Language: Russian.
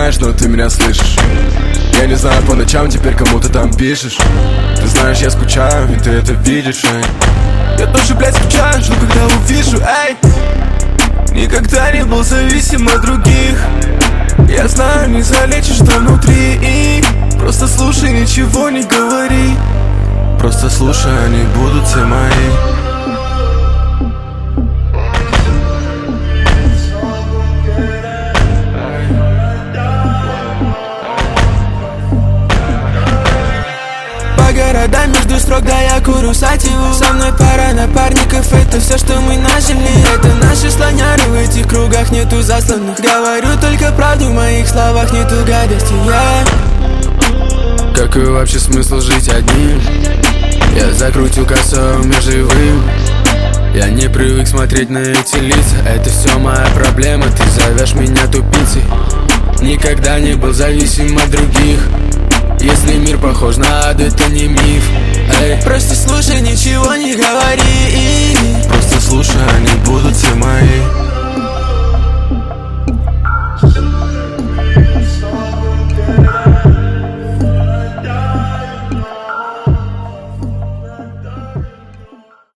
знаешь, но ты меня слышишь. Я не знаю, по ночам теперь кому ты там пишешь. Ты знаешь, я скучаю, и ты это видишь, эй. Я тоже, блядь, скучаю, жду, когда увижу, эй. Никогда не был зависим от других. Я знаю, не залечишь, что внутри. Просто слушай, ничего не говори. Просто слушай, они будут все мои. По городам между строк, да я курю сативу. Со мной пара напарников, это все, что мы нажили. Это наши слоняры, в этих кругах нету засланных. Говорю только правду, в моих словах нету гадости, Какой вообще смысл жить одним? Я закрутил косом и живым. Я не привык смотреть на эти лица. Это все моя проблема, ты зовешь меня тупицей. Никогда не был зависим от других. Если мир похож на ад, это не миф, эй. Просто слушай, ничего не говори. Просто слушай, они будут